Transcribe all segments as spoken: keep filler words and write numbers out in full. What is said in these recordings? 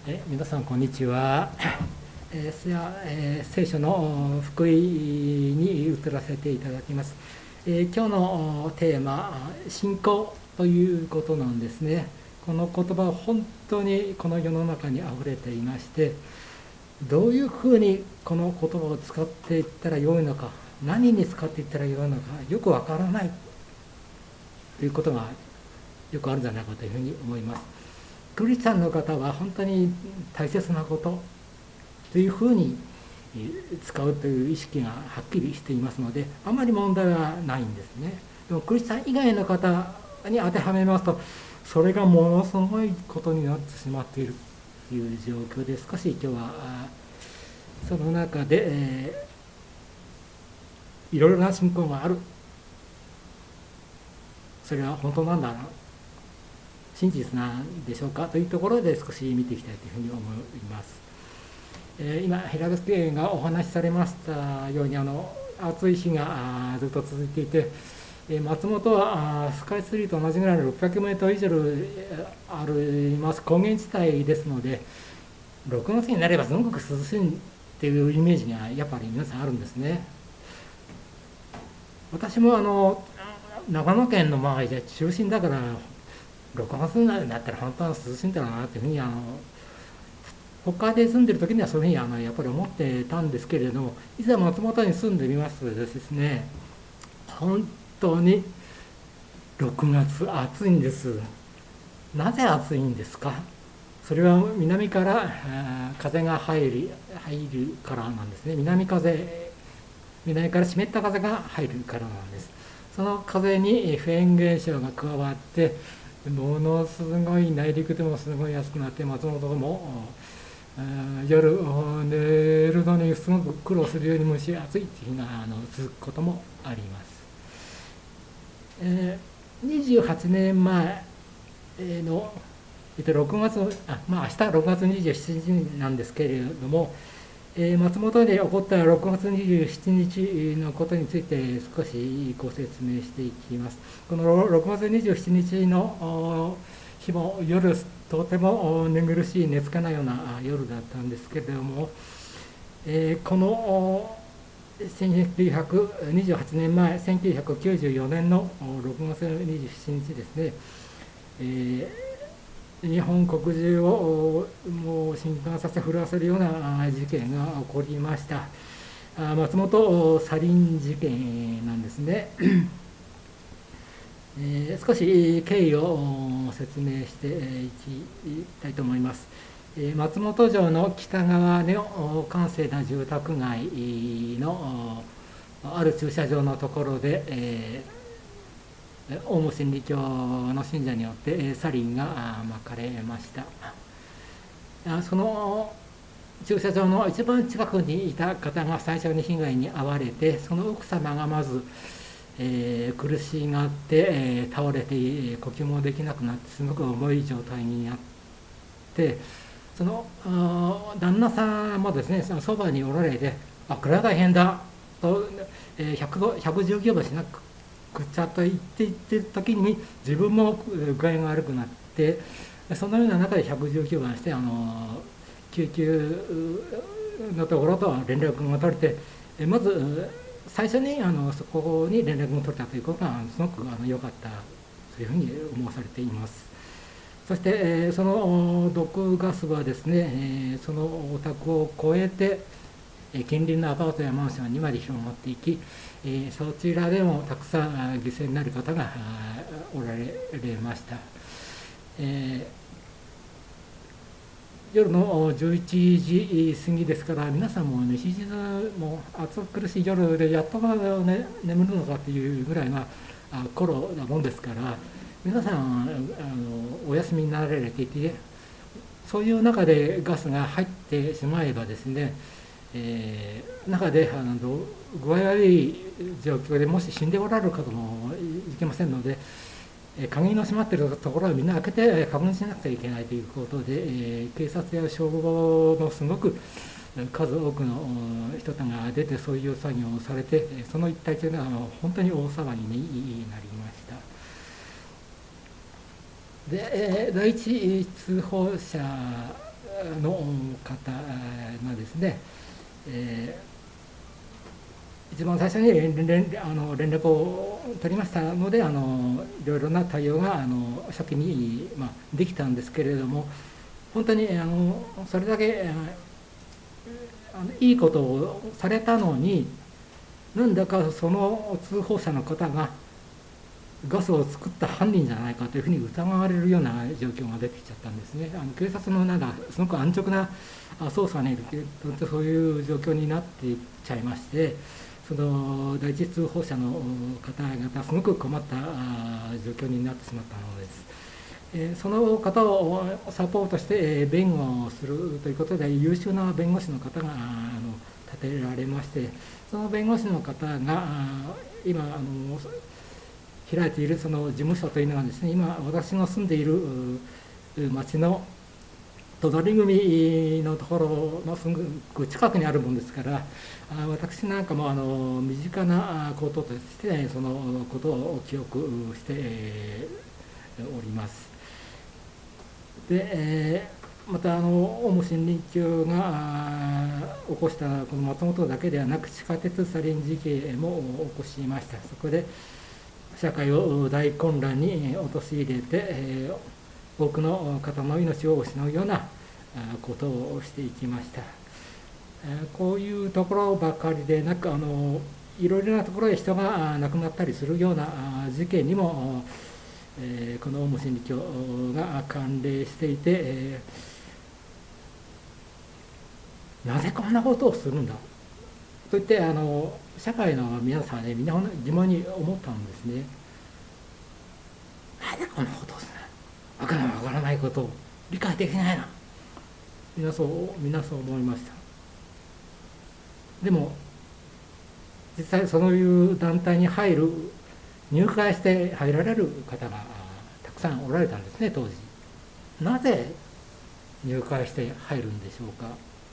え皆さんこんにちは。えー、えー、聖書の福音に移らせていただきます。えー、今日のテーマ信仰ということなんですね。この言葉は本当にこの世の中にあふれていまして、どういうふうにこの言葉を使っていったらよいのか、何に使っていったらよいのかよくわからないということがよくあるんじゃないかというふうに思います。クリスチャンの方は本当に大切なことというふうに使うという意識がはっきりしていますので、あまり問題はないんですね。でもクリスチャン以外の方に当てはめますと、それがものすごいことになってしまっているという状況で、少し今日はその中で、えー、いろいろな信仰がある、それは本当なんだな、真実なんでしょうかというところで少し見ていきたいというふうに思います。えー、今平田家がお話しされましたように、あの暑い日がずっと続いていて、えー、松本はスカイツリーと同じぐらいのろっぴゃくメートル以上あります高原地帯ですので、ろくがつになればすごく涼しいっていうイメージがやっぱり皆さんあるんですね。私もあの長野県の周りで中心だから、ろくがつになったら本当は涼しいんだろうなというふうに、あの他で住んでる時にはそういうふうにあのやっぱり思ってたんですけれども、いざ松本に住んでみますとですね、本当にろくがつ暑いんです。なぜ暑いんですか？それは南から風が入る入るからなんですね。南風南から湿った風が入るからなんです。その風にフェーン現象が加わって、ものすごい内陸でもすごい安くなって、松本も夜寝るのにすごく苦労するように蒸し暑いっていう日があの続くこともあります。えー、にじゅうはちねんまえの、えっと、ろくがつあまあ明日ろくがつにじゅうしちにちなんですけれども、えー、松本で起こったろくがつにじゅうしちにちのことについて少しご説明していきます。このろくがつにじゅうしちにちの日も夜、とても寝苦しい寝つかないような夜だったんですけれども、えー、このせんきゅうひゃくにじゅうはちねんまえ、せんきゅうひゃくきゅうじゅうよねんのろくがつにじゅうしちにちですね、えー、日本国中をもう震撼させ震わせるような事件が起こりました。松本サリン事件なんですね。えー、少し経緯を説明していきたいと思います。えー、松本城の北側の閑静な住宅街のある駐車場のところで、えー、オウム真理教の信者によってサリンがまかれました。その駐車場の一番近くにいた方が最初に被害に遭われて、その奥様がまずえー、苦しがって、えー、倒れて、えー、呼吸もできなくなってすごく重い状態になって、その旦那さんもですね、そのそばにおられて、あ、これは大変だと、えー、ひゃくじゅうきゅうばんしなくちゃと言っていってる時に自分も具合が悪くなって、そのような中でひゃくじゅうきゅうばんして、あの救急のところと連絡が取れて、えー、まず最初にあのそこに連絡が取れたということがすごくあの良かったというふうに思わされています。そして、えー、その毒ガスはですね、えー、そのお宅を越えて、えー、近隣のアパートやマンションにまで広がっていき、えー、そちらでもたくさん犠牲になる方がおられました。えー夜のじゅういちじ過ぎですから、皆さんも西日も暑苦しい夜でやっとまだ、ね、眠るのかというぐらいな頃なもんですから、皆さんあのお休みになられていて、そういう中でガスが入ってしまえばですね、えー、中であの具合悪い状況でもし死んでおられる方もいけませんので、鍵の閉まっているところはみんな開けて確認しなくちゃいけないということで、えー、警察や消防のすごく数多くの人が出てそういう作業をされて、その一帯というのは本当に大騒ぎになりました。で、第一通報者の方がですね、えー、一番最初に連連あの連絡を取りましたので、あのいろいろな対応があの初期に、まあ、できたんですけれども、本当にあのそれだけあのいいことをされたのに、なんだかその通報者の方がガスを作った犯人じゃないかというふうに疑われるような状況が出てきちゃったんですね。あの警察のなんだすごく安直な捜査にそういう状況になっていっちゃいまして、その第一通報者の方々すごく困った状況になってしまったのです。えその方をサポートして弁護をするということで、優秀な弁護士の方があの立てられまして、その弁護士の方が今あの開いているその事務所というのはですね、今私の住んでいる町の隣組のところのすぐ近くにあるもんですから、私なんかもあの身近なこととしてそのことを記憶しております。で、えー、またあのオウム真理教が起こしたこの松本だけではなく、地下鉄サリン事件も起こしました。そこで社会を大混乱に陥れて、えー、多くの方の命を失うようなことをしていきました。えー、こういうところばかりでなく、あのいろいろなところで人が亡くなったりするような事件にも、えー、このオウム真理教が関連していて、えー、なぜこんなことをするんだと言って、あの社会の皆さんはね、みんな疑問に思ったんですね。なぜこんなことをするの、わからないわからないことを理解できないな、みんなそうみんなそう思いました。でも実際そういう団体に入る入会して入られる方がたくさんおられたんですね、当時。なぜ入会して入るんでしょうか。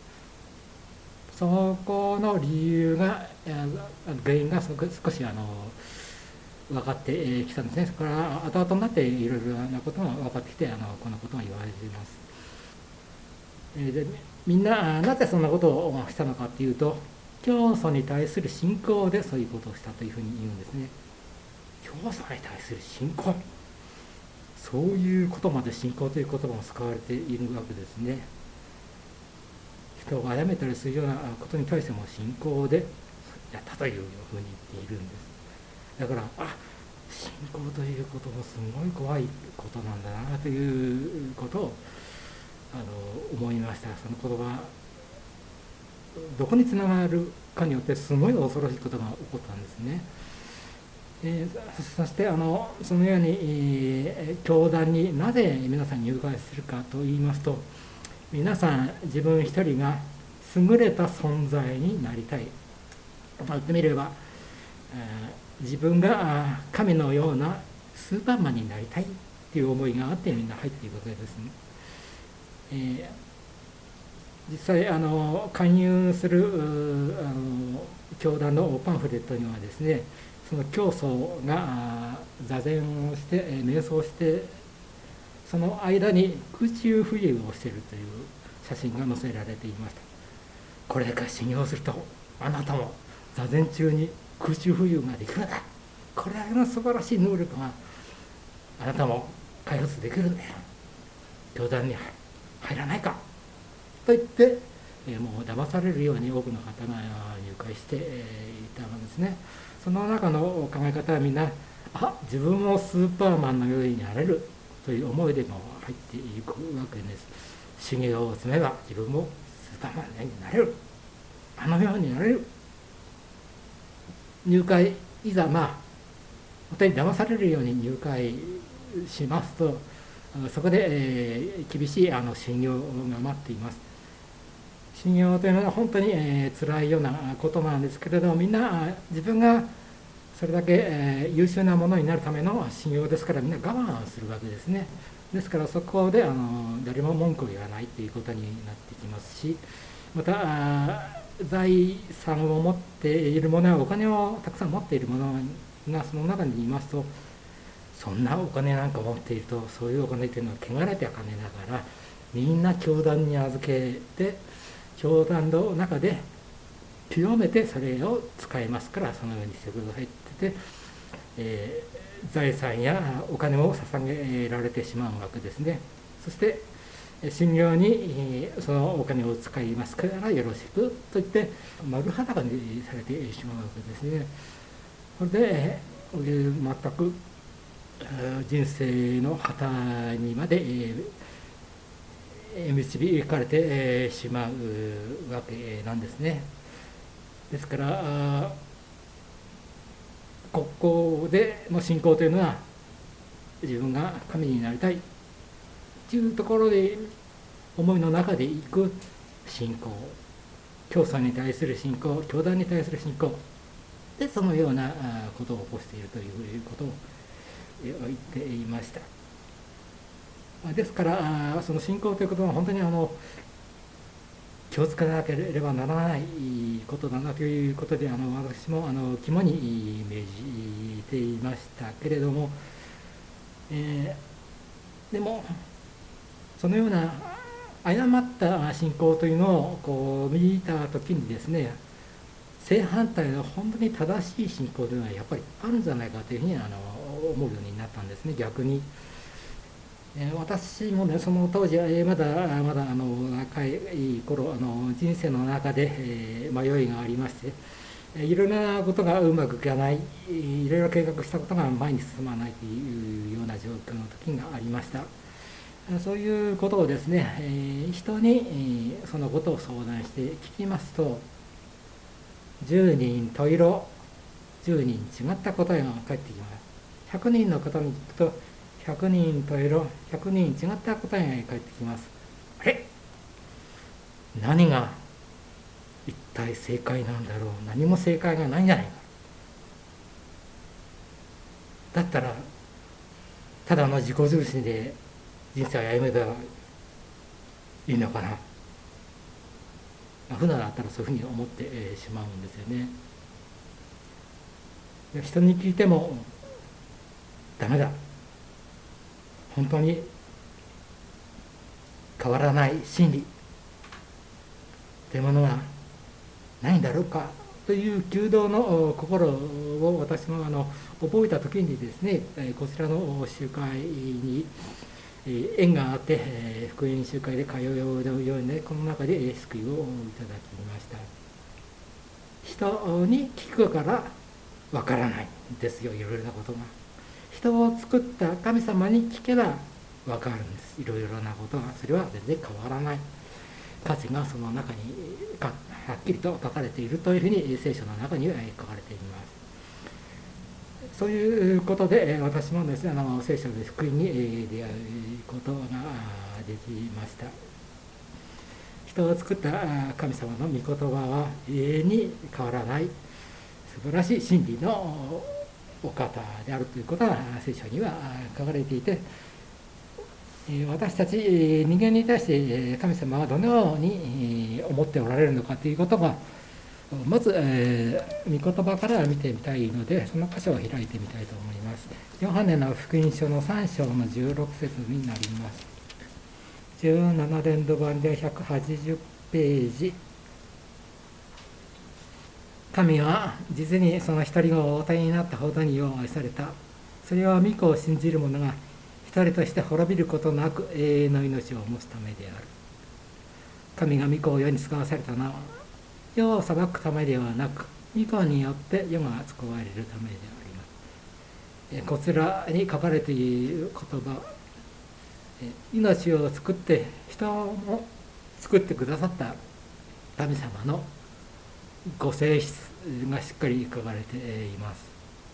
そこの理由が原因が少しあの分かってきたんですね。それから後々になっていろいろなことが分かってきて、あのこんなことが言われています。でみんななぜそんなことをしたのかっていうと、教祖に対する信仰でそういうことをしたというふうに言うんですね。教祖に対する信仰、そういうことまで信仰という言葉も使われているわけですね。人を殺めたりするようなことに対しても信仰でやったというふうに言っているんです。だから、あ、信仰ということもすごい怖いことなんだなということをあの思いました。その言葉、どこにつながるかによってすごい恐ろしいことが起こったんですね。えー、そしてあのそのように、えー、教団になぜ皆さん入会するかといいますと、皆さん自分一人が優れた存在になりたい、言ってみれば、えー、自分が神のようなスーパーマンになりたいという思いがあってみんな入っていくわけですね。えー、実際あの勧誘するあの教団のパンフレットにはですね、その教祖が座禅をして瞑想してその間に空中浮遊をしているという写真が載せられていました。これから修行するとあなたも座禅中に空中浮遊ができるんだ、これらの素晴らしい能力があなたも開発できるんだよ、教団に入らないかと言って、えー、もう騙されるように多くの方が入会して、えー、いたんですね。その中の考え方はみんな、あ、自分もスーパーマンのようになれるという思いでも入っていくわけです。修行を積めば自分もスーパーマンのようになれる、あのようになれる。入会いざまあ本当に騙されるように入会しますと、そこで、えー、厳しいあの修行が待っています。修行というのは本当に、えー、辛いようなことなんですけれども、みんな自分がそれだけ、えー、優秀なものになるための修行ですから、みんな我慢するわけですね。ですからそこであの誰も文句を言わないということになってきますし、また財産を持っている者はお金をたくさん持っている者がその中にいますと、そんなお金なんか持っていると、そういうお金というのは汚れた金だからみんな教団に預けて、教団の中で清めてそれを使いますから、そのようにしてくださいって言って、えー、財産やお金を捧げられてしまうわけですね。そして信仰にそのお金を使いますからよろしくと言って丸裸にされてしまうわけですね。それで全く人生の旗にまで導かれてしまうわけなんですね。ですからここでの信仰というのは、自分が神になりたいというところで思いの中でいく信仰、教祖に対する信仰、教団に対する信仰で、そのようなことを起こしているということを言っていました。ですからその信仰ということは本当にあの気をつけなければならないことだなということで、あの私もあの肝に銘じていましたけれども、えー、でもそのような誤った信仰というのをこう見たときにですね、正反対の本当に正しい信仰というのはやっぱりあるんじゃないかというふうにあの思うようになったんですね。逆に、えー、私もね、その当時は、えー、まだまだあの若い頃、あの人生の中で、えー、迷いがありまして、いろいろなことがうまくいかない、いろいろ計画したことが前に進まないというような状況の時がありました。そういうことをですね、えー、人に、えー、そのことを相談して聞きますと、じゅうにん十色、じゅうにん違った答えが返ってきます。ひゃくにんの方に聞くと、ひゃくにん十色、ひゃくにん違った答えが返ってきます。あれ、何が一体正解なんだろう、何も正解がないんじゃないか。だったらただの自己重視で人生を歩めばいいのかな。普段だったらそういうふうに思ってしまうんですよね。人に聞いてもダメだ、本当に変わらない真理というものがないんだろうかという求道の心を私もあの覚えた時にですね、こちらの集会に縁があって福音集会で通うようにね、この中で救いをいただきました。人に聞くからわからないんですよ、いろいろなことが。人を作った神様に聞けばわかるんです、いろいろなことが。それは全然変わらない価値がその中にはっきりと書かれているというふうに聖書の中には書かれています。そういうことで私もですね、あの聖書で福音に出会うことができました。人を作った神様の御言葉は永遠に変わらない素晴らしい真理のお方であるということが聖書には書かれていて、私たち人間に対して神様はどのように思っておられるのかということがまず、えー、御言葉から見てみたいので、その箇所を開いてみたいと思います。ヨハネの福音書のさん章のじゅうろく節になります。じゅうなな連度版でひゃくはちじゅうページ。神は実にその一人をお与えになったほどによう愛された。それは御子を信じる者が一人として滅びることなく永遠の命を持つためである。神が御子を世に使わされたのは世を裁くためではなく、御子によって世が救われるためであります。こちらに書かれている言葉、命を作って人を作ってくださった神様のご性質がしっかり書かれています。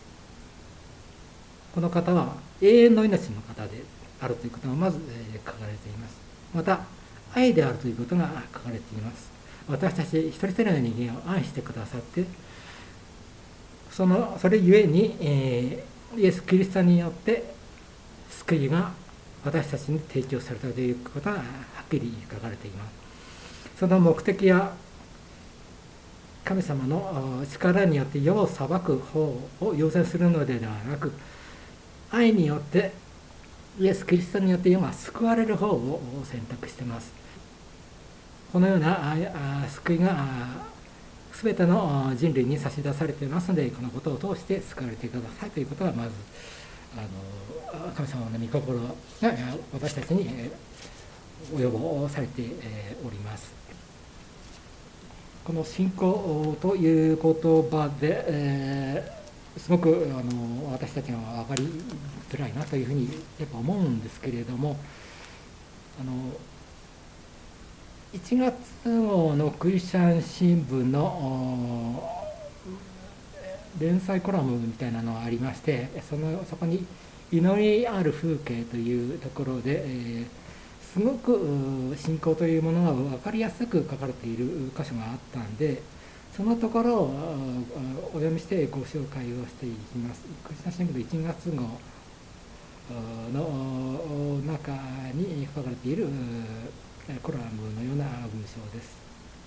この方は永遠の命の方であるということがまず書かれています。また愛であるということが書かれています。私たち一人一人の人間を愛してくださって、そのそれゆえに、えー、イエス・キリストによって救いが私たちに提供されたということがはっきり書かれています。その目的は神様の力によって世を裁く方を優先するのではなく、愛によってイエス・キリストによって世が救われる方を選択しています。このような救いが全ての人類に差し出されていますので、このことを通して救われてくださいということがまずあの神様の御心が私たちに及ぼされております。この信仰という言葉で、えー、すごくあの私たちが分かりづらいなというふうにやっぱ思うんですけれども、あのいちがつ号のクリスチャン新聞の連載コラムみたいなのがありまして、そのそこに「祈りある風景」というところで、えー、すごく信仰というものが分かりやすく書かれている箇所があったんで、そのところをお読みしてご紹介をしていきます。クリスチャン新聞のいちがつ号の中に書かれているコラムのような文章です。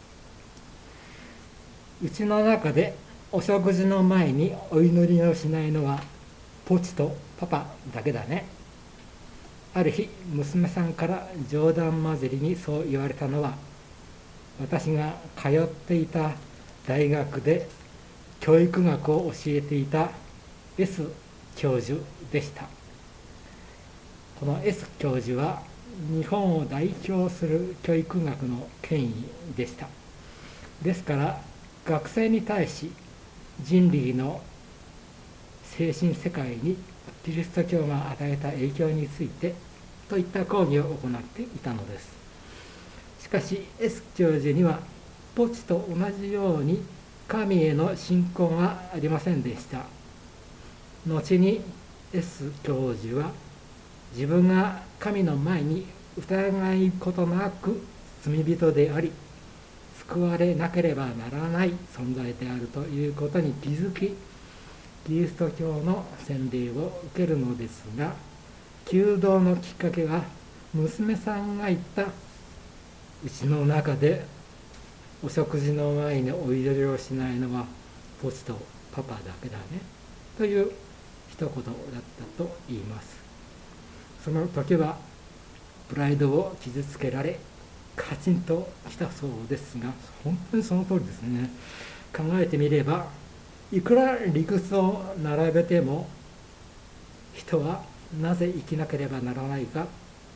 うちの中でお食事の前にお祈りをしないのはポチとパパだけだね。ある日娘さんから冗談交じりにそう言われたのは、私が通っていた大学で教育学を教えていた S 教授でした。この S 教授は日本を代表する教育学の権威でした。ですから学生に対し人類の精神世界にキリスト教が与えた影響についてといった講義を行っていたのです。しかし S 教授にはポチと同じように神への信仰がありませんでした。後に S 教授は自分が神の前に疑いことなく罪人であり、救われなければならない存在であるということに気づき、キリスト教の洗礼を受けるのですが、求道のきっかけは娘さんが言った、うちの中でお食事の前にお祈りをしないのはポチとパパだけだねという一言だったと言います。その時はプライドを傷つけられカチンときたそうですが、本当にその通りですね。考えてみれば、いくら理屈を並べても人はなぜ生きなければならないか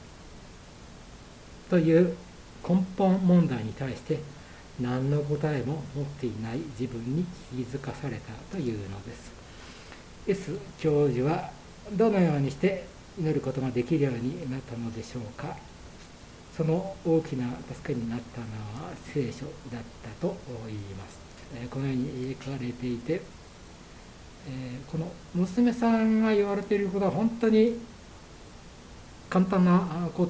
という根本問題に対して何の答えも持っていない自分に気づかされたというのです。 S 教授はどのようにして祈ることができるようになったのでしょうか。その大きな助けになったのは聖書だったと言います。このように書かれていて、この娘さんが言われていることは本当に簡単なこと、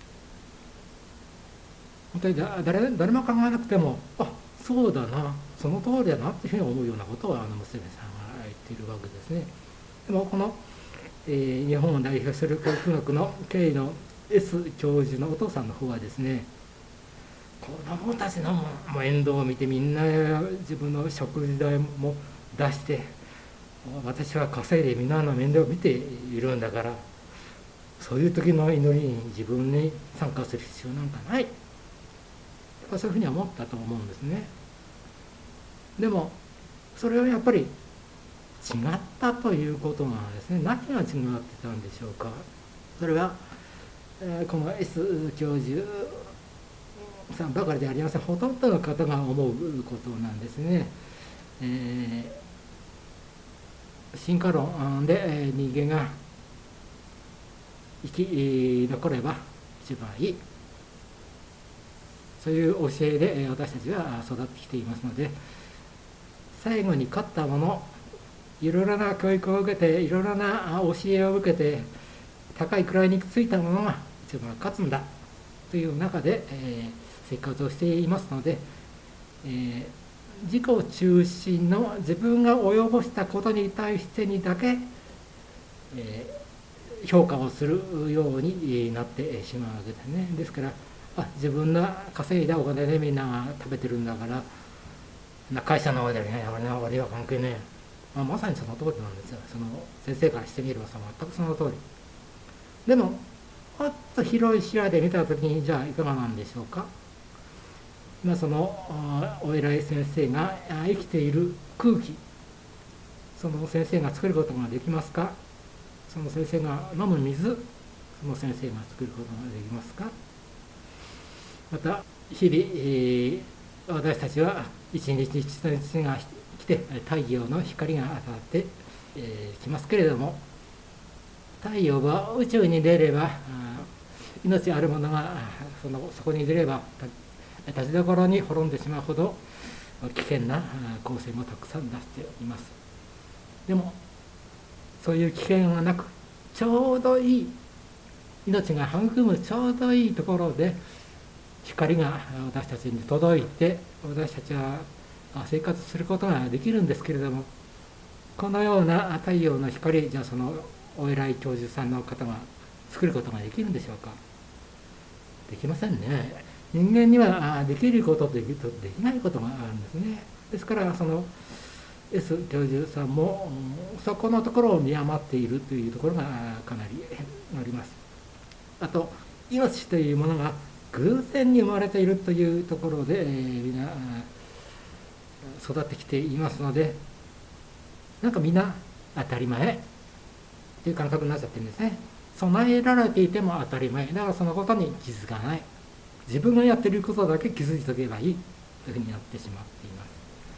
本当に 誰, 誰も考えなくても、あ、そうだな、その通りだなっていうふうに思うようなことをあの娘さんが言っているわけですね。でもこのえー、日本を代表する教育学の権威の S 教授のお父さんの方はですね、子供たちの面倒を見てみんな自分の食事代も出して、私は稼いでみんなの面倒を見ているんだから、そういう時の祈りに自分に参加する必要なんかない、そういうふうには思ったと思うんですね。でもそれはやっぱり違ったということがですね、何が違ってたんでしょうか。それは、えー、この S 教授さんばかりでありません。ほとんどの方が思うことなんですね。えー、進化論で、えー、人間が生き残れば一番いい、そういう教えで私たちは育ってきていますので、最後に勝ったもの、いろいろな教育を受けて、いろいろな教えを受けて、高い位についたものが一番勝つんだという中で、えー、生活をしていますので、えー、自己中心の自分が及ぼしたことに対してにだけ、えー、評価をするようになってしまうわけですね。ですから、あ、自分の稼いだお金でみんなが食べてるんだから、会社の方でね、俺の割は関係ねえ。まあ、まさにその通りなんですよ。その先生からしてみればさ、全くその通り。 でももっと広い視野で見た時にじゃあいかがなんでしょうか。今そのお偉い先生が生きている空気、その先生が作ることができますか。その先生が飲む水、その先生が作ることができますか。また日々、えー、私たちは一日一日が来て太陽の光が当たってき、えー、ますけれども、太陽は宇宙に出れば命あるものがそのそこに出れば立ちどころに滅んでしまうほど危険な光線もたくさん出しています。でもそういう危険がなく、ちょうどいい、命が育むちょうどいいところで光が私たちに届いて、私たちは生活することができるんですけれども、このような太陽の光、じゃあそのお偉い教授さんの方が作ることができるんでしょうか。できませんね。人間にはできることとできないことがあるんですね。ですからその S 教授さんもそこのところを見余っているというところがかなりあります。あと命というものが偶然に生まれているというところで、えー、みんな育ってきていますので、なんかみんな当たり前という感覚になっちゃってるんですね。備えられていても当たり前だから、そのことに気づかない、自分がやっていることだけ気づいておけばいいというふうになってしまっています。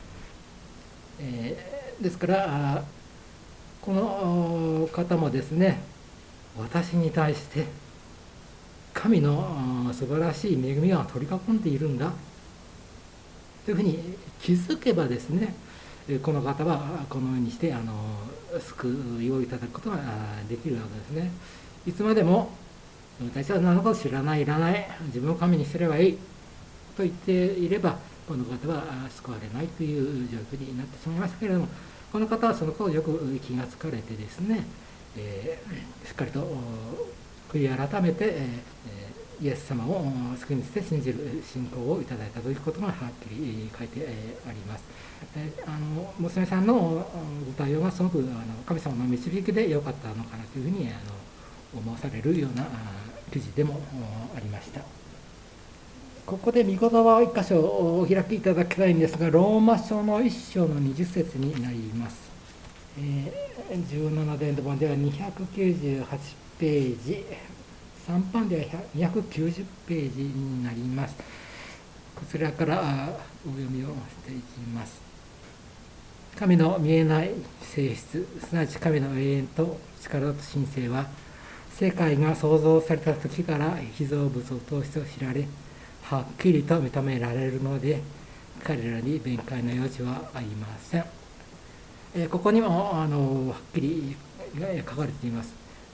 えー、ですからこの方もですね、私に対して神の素晴らしい恵みが取り囲んでいるんだというふうに気づけばですね、この方はこのようにしてあの救いをいただくことができるわけですね。いつまでも私は何のこと知らない、いらない、自分を神にすればいいと言っていれば、この方は救われないという状況になってしまいましたけれども、この方はそのことをよく気がつかれてですね、えー、しっかりと悔い改めて、えー、イエス様を救い主として信じる信仰をいただいたということがはっきり書いてあります。えー、あの娘さんのご対応がすごくあの神様の導きで良かったのかなというふうにあの思わされるような記事でもありました。ここで御言葉を一箇所お開きいただきたいんですが、ローマ書の一章のにじゅっ節になります。えー、じゅうなな伝道本ではにひゃくきゅうじゅうはちページ、さん版ではにひゃくきゅうじゅうページになります。こちらからお読みをしていきます。神の見えない性質、すなわち神の永遠と力と神性は、世界が創造された時から被造物を通して知られ、はっきりと認められるので、彼らに弁解の余地はありません。えー、ここにもあのはっきり書かれています。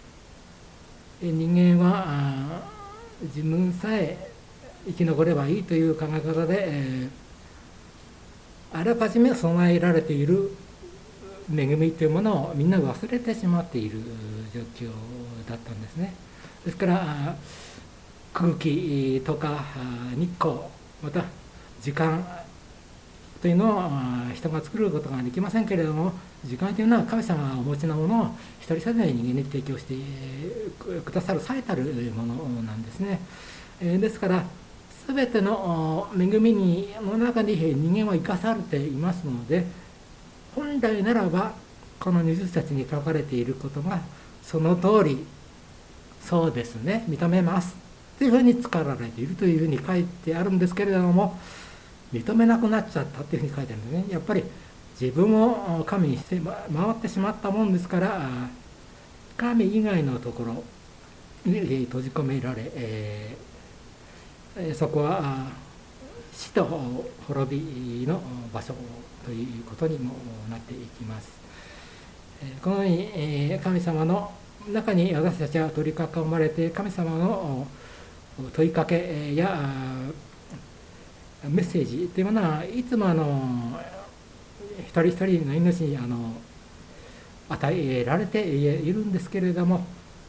人間は自分さえ生き残ればいいという考え方で、えー、あらかじめ備えられている恵みというものをみんな忘れてしまっている状況だったんですね。ですから空気とか日光、また時間というのを人が作ることができませんけれども、時間というのは神様がお持ちのものを一人一人の人間に提供してくださる最たるものなんですね。ですから全ての恵みにの中に人間は生かされていますので、本来ならばこのにじゅっ節に書かれていることがその通り、そうですね、認めますというふうに使われているというふうに書いてあるんですけれども、認めなくなっちゃったというふうに書いてあるんですね。やっぱり自分を神にして回ってしまったもんですから、神以外のところに閉じ込められ、えー、そこは死と滅びの場所ということにもなっていきます。このように神様の中に私たちは取り囲まれて、神様の問いかけやメッセージというものはいつもあの一人一人の命にあの与えられているんですけれども、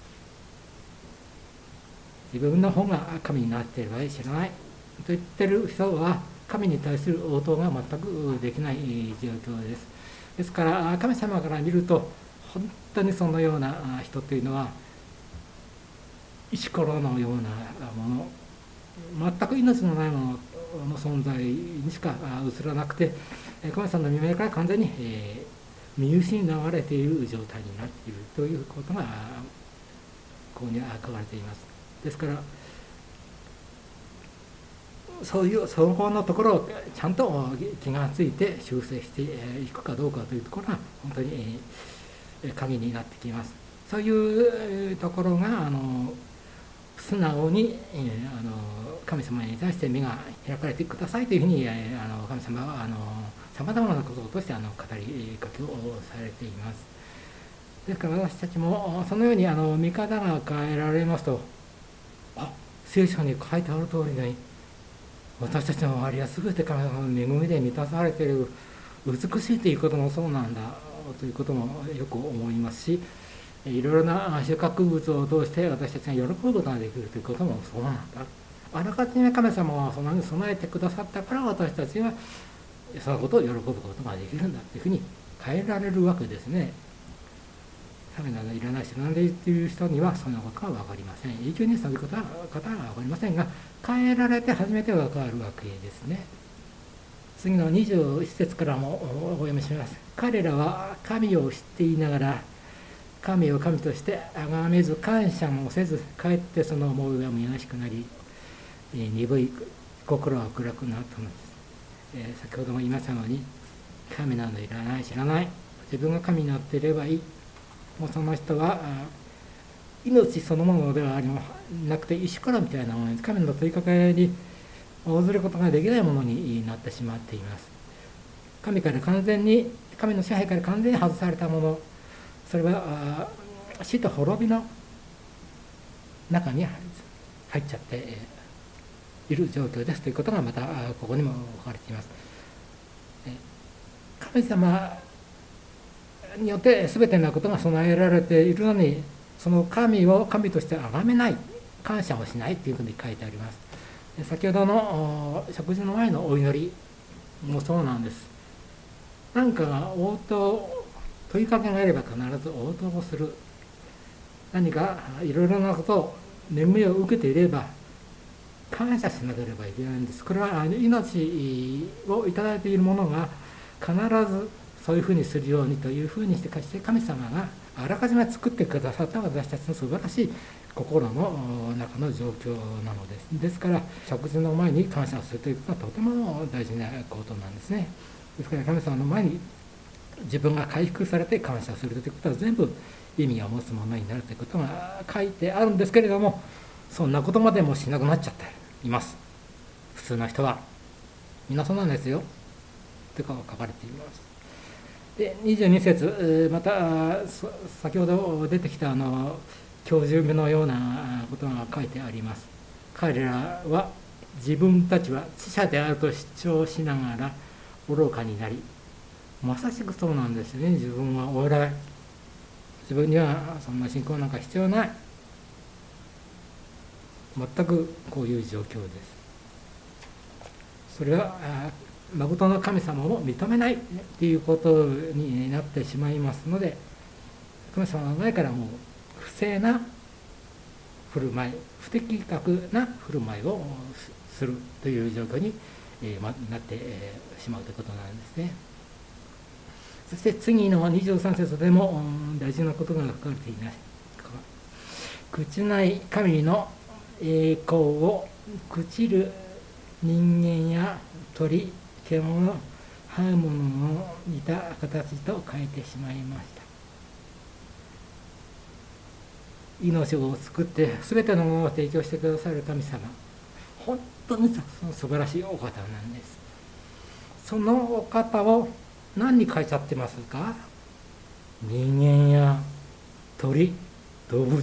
自分の方が神になっている場合知らないと言っている人は神に対する応答が全くできない状況です。ですから神様から見ると本当にそのような人というのは石ころのようなもの、全く命のないものの存在にしか映らなくて、神様の見目から完全に、えー、見失われている状態になっているということがここには書かれています。ですからそういう総合のところをちゃんと気がついて修正していくかどうかというところが本当に鍵になってきます。そういうところがあの素直にあの神様に対して目が開かれてくださいというふうにあの神様はさまざまなこととしてあの語りかけをされています。ですから私たちもそのようにあの見方が変えられますと、あ、聖書に書いてある通りに私たちの周りは全て神様の恵みで満たされている、美しいということもそうなんだということもよく思いますし、いろいろな収穫物を通して私たちが喜ぶことができるということもそうなんだ。あらかじめ神様はそのように備えてくださったから私たちはそのことを喜ぶことができるんだというふうに変えられるわけですね。神などいらないしなんでっていう人にはそんなことが分かりません。永久にそういう方は分かりませんが、変えられて初めて分かるわけですね。次のにじゅういち節からもお読みします。彼らは神を知っていながら神を神として崇めず感謝もせず、かえってその思いが虚しくなり、鈍い心は暗くなったのです。えー、先ほども言いましたように、神などいらない、知らない、自分が神になっていればいい、もうその人は命そのものではありなくて石ころみたいなものです。神の問いかけに応ずることができないものになってしまっています。神から完全に神の支配から完全に外されたもの、それは死と滅びの中に入っちゃっている状況ですということがまたここにも書かれています。神様によって全てのことが備えられているのに、その神を神として崇めない、感謝もしないというふうに書いてあります。先ほどの食事の前のお祈りもそうなんです。何かが応答、問いかけがあれば必ず応答をする。何かいろいろなことを恵みを受けていれば感謝しなければいけないんです。これは命をいただいているものが必ずそういうふうにするようにというふうにして神様があらかじめ作ってくださった私たちの素晴らしい心の中の状況なのです。ですから食事の前に感謝をするということはとても大事なことなんですね。ですから神様の前に自分が回復されて感謝するということは全部意味を持つものになるということが書いてあるんですけれども、そんなことまでもしなくなっちゃっています。普通の人はみんなそうなんですよというか書かれています。でにじゅうに節、また先ほど出てきたあの教授目のようなことが書いてあります。彼らは自分たちは知者であると主張しながら愚かになり、まさしくそうなんですね。自分はお偉い、自分にはそんな信仰なんか必要ない、全くこういう状況です。それは誠の神様を認めないということになってしまいますので、神様の前からもう不正な振る舞い、不適格な振る舞いをするという状況になってしまうということなんですね。そして次のにじゅうさん節でも大事なことが書かれています。朽ちない神の栄光を朽ちる人間や鳥、獣、這うものの似た形と変えてしまいました。命を救って全てのものを提供してくださる神様、本当に素晴らしいお方なんです。そのお方を何に変えちゃってますか？人間や鳥、動物、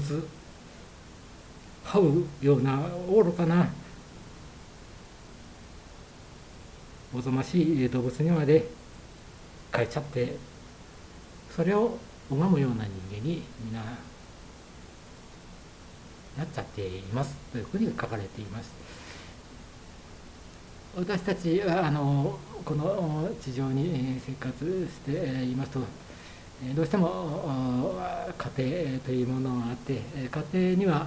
這うような愚かなおぞましい動物にまで変えちゃって、それを拝むような人間にみんななっちゃっていますというふうに書かれています。私たちはあのこの地上に生活していますと、どうしても家庭というものがあって、家庭には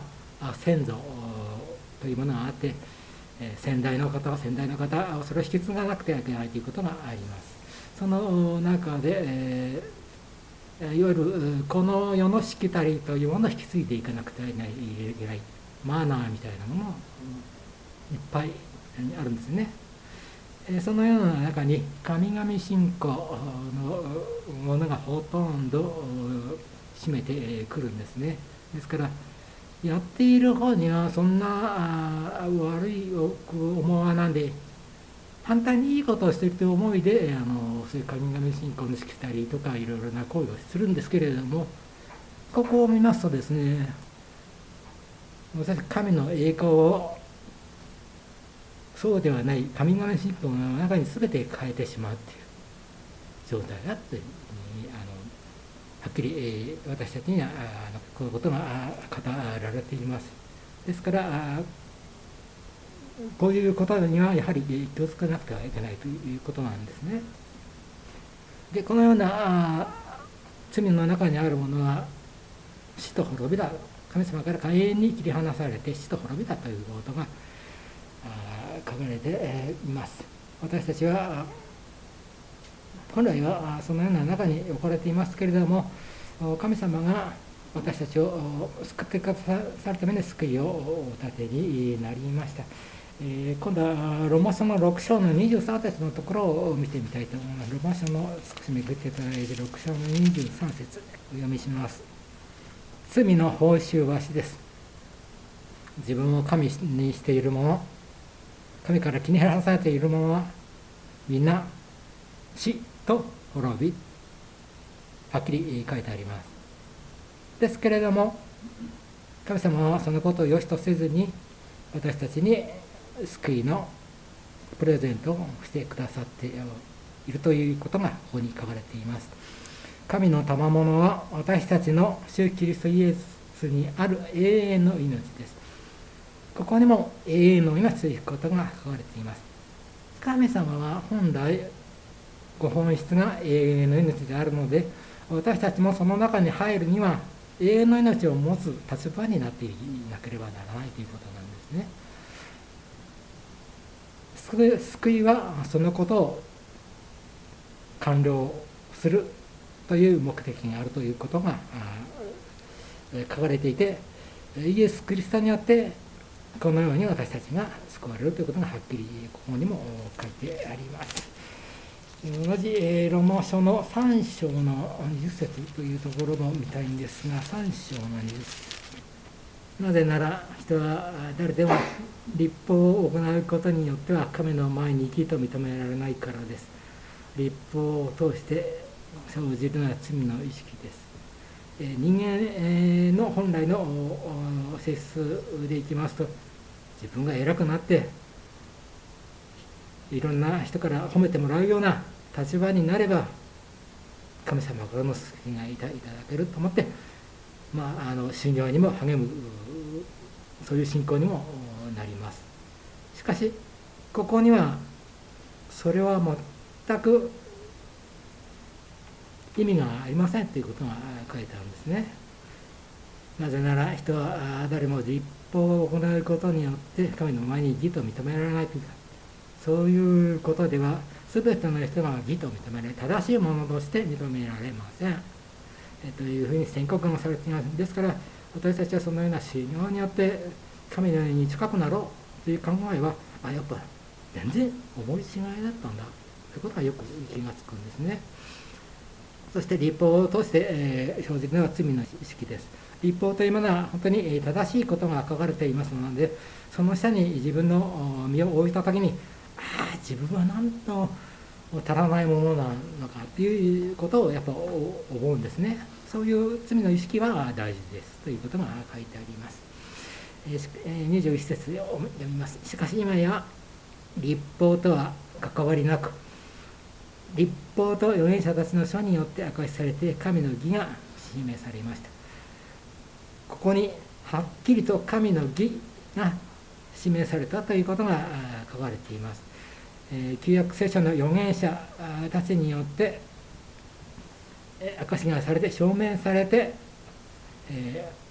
先祖というものがあって、先代の方は先代の方、それを引き継がなくてはいけないということがあります。その中で、えー、いわゆるこの世のしきたりというものを引き継いでいかなくてはいけないマナーみたいなものもいっぱいあるんですね。そのような中に神々信仰のものがほとんど占めてくるんですね。ですからやっている方にはそんな悪い思わなんで、反対にいいことをしているという思いであのそういう神々信仰のしきたりとかいろいろな行為をするんですけれども、ここを見ますとですね、私神の栄光をそうではない神々信仰の中に全て変えてしまうという状態だというふうにあのはっきり、えー、私たちにはあのこういうことが語られています。ですからこういうことにはやはり気をつけなくてはいけないということなんですね。でこのような罪の中にあるものは死と滅びだ、神様から永遠に切り離されて死と滅びだということが書かれています。私たちは本来はそのような中に置かれていますけれども、神様が私たちを救ってくださるために救いをお立てになりました。えー、今度はローマ書のろく章のにじゅうさん節のところを見てみたいと思います。ローマ書の少しめくっていただいてろく章のにじゅうさん節お読みします。罪の報酬は死です。自分を神にしている者、神から気に入らされている者はみんな死と滅び、はっきり書いてあります。ですけれども神様はそのことを良しとせずに私たちに救いのプレゼントをしてくださっているということがここに書かれています。神の賜物は私たちの主キリストイエスにある永遠の命です。ここにも永遠の命ということが書かれています。神様は本来ご本質が永遠の命であるので、私たちもその中に入るには永遠の命を持つ立場になっていなければならないということなんですね。救いはそのことを完了するという目的があるということが書かれていて、イエス・キリストによってこのように私たちが救われるということがはっきりここにも書いてあります。同じローマ書のさん章のにじゅっ節というところも見たいんですが、さん章のにじゅっ節。なぜなら人は誰でも律法を行うことによっては神の前に義と認められないからです。律法を通して生じるのは罪の意識です。人間の本来の性質でいきますと、自分が偉くなっていろんな人から褒めてもらうような立場になれば神様からの救いがいただけると思って、まあ、あの修行にも励む、そういう信仰にもなります。しかしここにはそれは全く意味がありませんということが書いてあるんですね。なぜなら人は誰も律法を行うことによって神の前に義と認められないというか、そういうことでは全ての人が義と認められ、正しいものとして認められません、えというふうに宣告がされています。ですから私たちはそのような修行によって神のように近くなろうという考えは、あ、やっぱ全然思い違いだったんだということがよく気がつくんですね。そして律法を通して、えー、生じるのは罪の意識です。律法というものは本当に正しいことが書かれていますので、その下に自分の身を置いたときに、ああ自分はなんと足らないものなのかということをやっぱ思うんですね。そういう罪の意識は大事ですということが書いてあります。えー、にじゅういち節を読みます。しかし今や律法とは関わりなく、律法と預言者たちの書によって明かしされて神の義が示されました。ここにはっきりと神の義が示されたということが書かれています。えー、旧約聖書の預言者たちによって証しがされて証明されて、えー、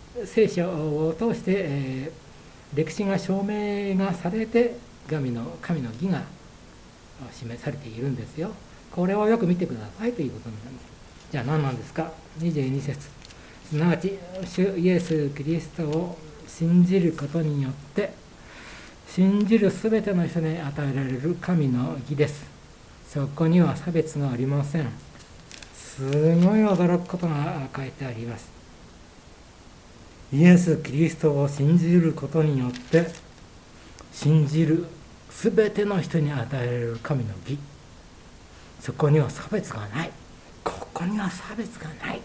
聖書を通して、えー、歴史が証明がされて神の神の義が示されているんですよ。これをよく見てくださいということになります。じゃあ何なんですか。にじゅうに節、すなわち主イエス・キリストを信じることによって信じるすべての人に与えられる神の義です。そこには差別がありません。すごい驚くことが書いてあります。イエス・キリストを信じることによって信じるすべての人に与えられる神の義、そこには差別がない。ここには差別がない。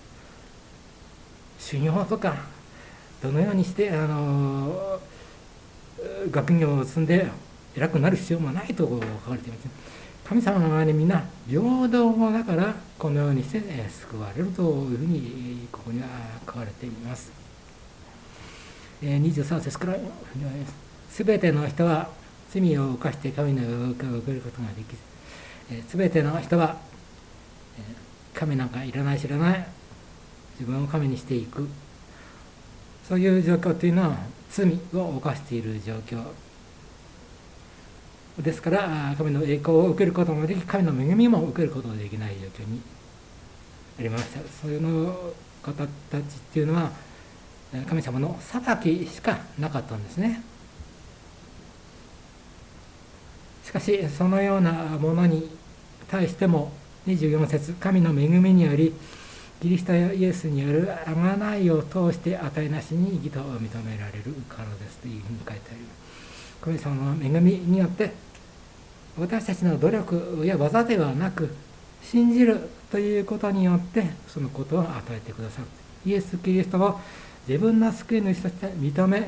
修行とかどのようにしてあの学業を積んで偉くなる必要もないと書かれています。神様はね、みんな平等だからこのようにして救われるというふうにここには書かれています。にじゅうさん節からすべての人は罪を犯して神の栄光を受けることができず、すべての人は神なんかいらない知らない自分を神にしていく、そういう状況というのは罪を犯している状況ですから、神の栄光を受けることもでき神の恵みも受けることができない状況にありました。そういうの方たちっていうのは神様の裁きしかなかったんですね。しかしそのようなものに対してもにじゅうよん節、神の恵みによりキリストイエスによる贖いを通して値なしに義と認められるからですというふうに書いてあります。神様の恵みによって私たちの努力や技ではなく信じるということによってそのことを与えてくださる。イエス・キリストを自分の救い主として認め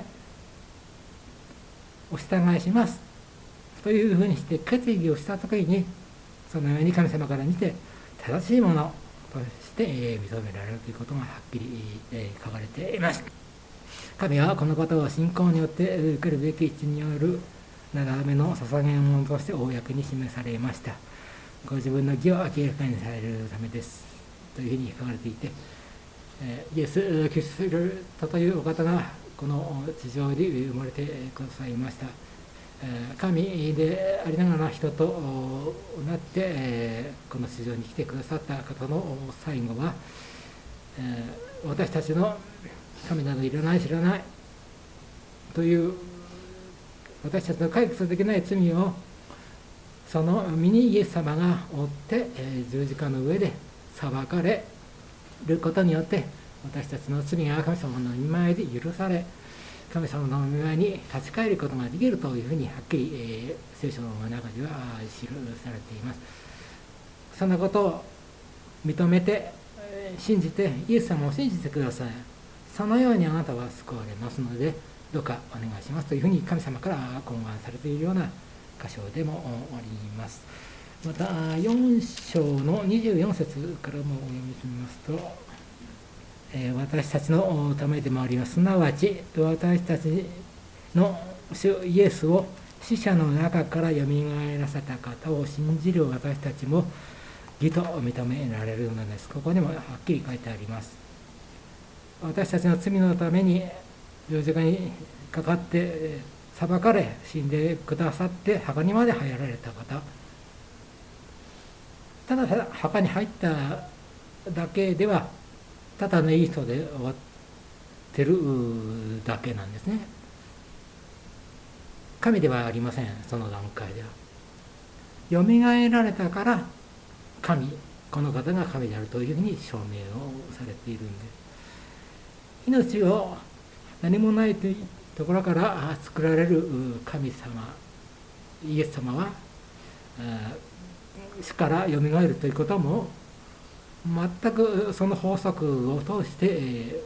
お従いしますというふうにして決意をしたときに、そのように神様から見て正しいものとして認められるということがはっきり書かれています。神はこのことを信仰によって受けるべき一によるななめの捧げ物として公に示されました。ご自分の義を明らかにされるためですというふうに書かれていて、イエス・キリストというお方がこの地上に生まれてくださいました。神でありながら人となってこの地上に来てくださった方の最後は、私たちの神などいらない知らないという私たちの解決できない罪をその身にイエス様が負って十字架の上で裁かれることによって私たちの罪が神様の御前で許され、神様の御前に立ち返ることができるというふうにはっきり、えー、聖書の中では記されています。そんなことを認めて信じてイエス様を信じてください。そのようにあなたは救われますのでどうかお願いしますというふうに神様から懇願されているような箇所でもあります。またよん章のにじゅうよん節からもお読みしますと、私たちのためでもあります。すなわち私たちの主イエスを死者の中からよみがえらせた方を信じる私たちも義と認められるのです。ここにもはっきり書いてあります。私たちの罪のために十字架にかかって裁かれ死んでくださって墓にまで入られた方、ただ墓に入っただけではただのいい人で終わってるだけなんですね。神ではありません。その段階ではよみがえられたから神、この方が神であるというふうに証明をされているんです。命を何もないというところから作られる神様イエス様は死からよみがえるということも全くその法則を通して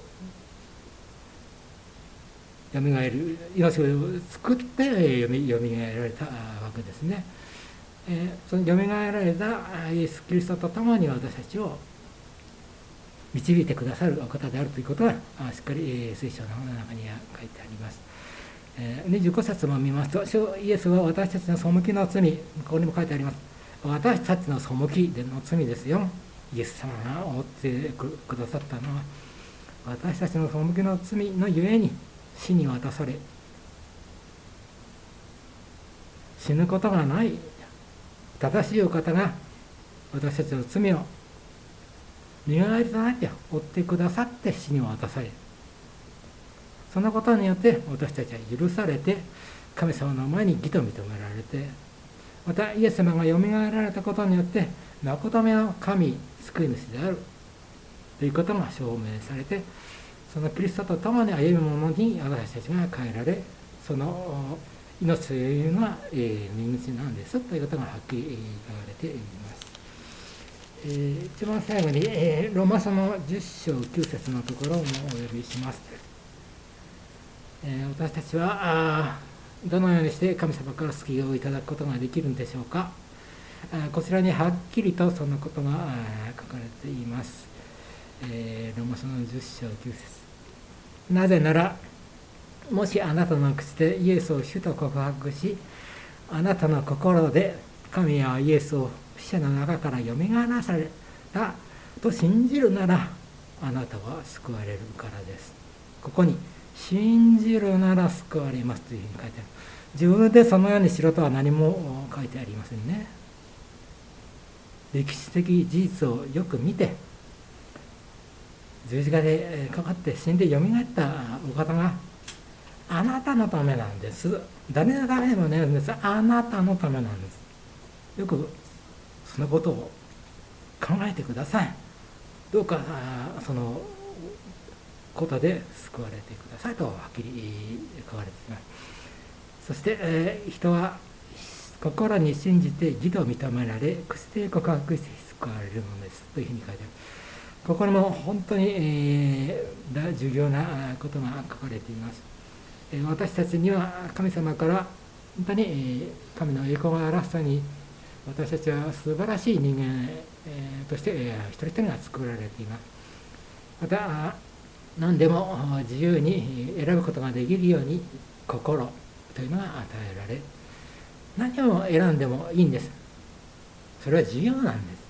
よみがえる命を作ってよみがえられたわけですね。そのよみがえられたイエス・キリストと共に私たちを導いてくださるお方であるということはしっかり聖書の中には書いてあります。にじゅうご節も見ますと、主イエスは私たちの背きの罪、ここにも書いてあります。私たちの背きでの罪ですよ。イエス様が負ってくださったのは私たちの背きの罪のゆえに死に渡され、死ぬことがない正しいお方が私たちの罪を身代わりとなって負ってくださって死に渡され、そのことによって私たちは許されて神様の前に義と認められて、またイエス様がよみがえられたことによって誠めの神救い主であるということが証明されて、そのキリストと共に歩む者に私たちが変えられ、その命というのは身口なんですということがはっきり言われています。えー、一番最後に、えー、ローマ書のじゅっ章きゅう節のところもお読みします。えー、私たちはどのようにして神様から救いをいただくことができるんでしょうか。こちらにはっきりとそのことが書かれています。えー、ローマ書のじゅっ章きゅう節。なぜなら、もしあなたの口でイエスを主と告白し、あなたの心で神はイエスを死者の中からよみがえらされたと信じるなら、あなたは救われるからです。ここに信じるなら救われますというふうに書いてある。自分でそのようにしろとは何も書いてありませんね。歴史的事実をよく見て、十字架でかかって死んでよみがえったお方があなたのためなんです。誰のためでもないんです。あなたのためなんです。よくそのことを考えてください。どうかそのことで救われてくださいとはっきり書かれています。そして、えー、人は心に信じて義と認められ、口で告白して救われるのですというふうに書いてある。ここにも本当に、えー、重要なことが書かれています。えー、私たちには神様から本当に、えー、神の栄光が表すように、私たちは素晴らしい人間、えー、として、えー、一人一人が作られています。また何でも自由に選ぶことができるように心というのが与えられ、何を選んでもいいんです。それは自由なんです。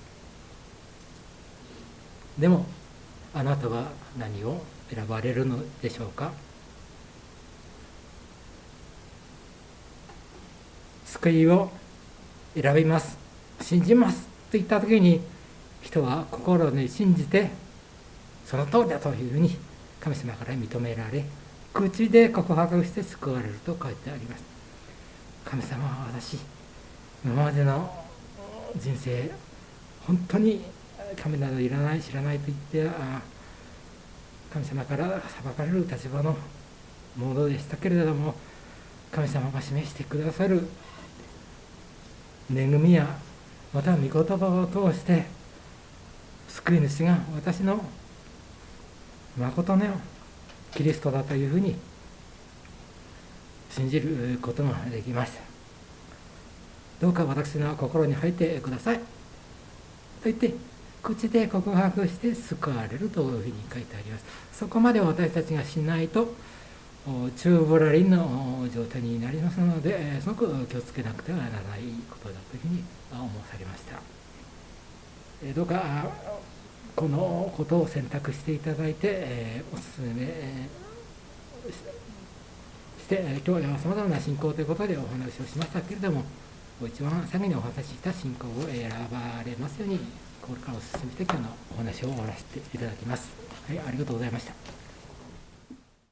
でもあなたは何を選ばれるのでしょうか。救いを選びます、信じますといった時に、人は心に信じてその通りだというふうに神様から認められ、口で告白して救われると書いてあります。神様は私、今までの人生本当に神などいらない、知らないと言って神様から裁かれる立場のものでしたけれども、神様が示してくださる恵みやまた御言葉を通して救い主が私の誠のキリストだというふうに信じることができました。どうか私の心に入ってくださいと言って口で告白して救われるというふうに書いてあります。そこまで私たちがしないと宙ぶらりんの状態になりますので、すごく気をつけなくてはならないことだというふうに思わされました。どうかこのことを選択していただいてお勧めして、今日はさまざまな信仰ということでお話をしましたけれども、一番先にお話しした信仰を選ばれますように、これからお勧めして今日のお話を終わらせていただきます。はい、ありがとうございました。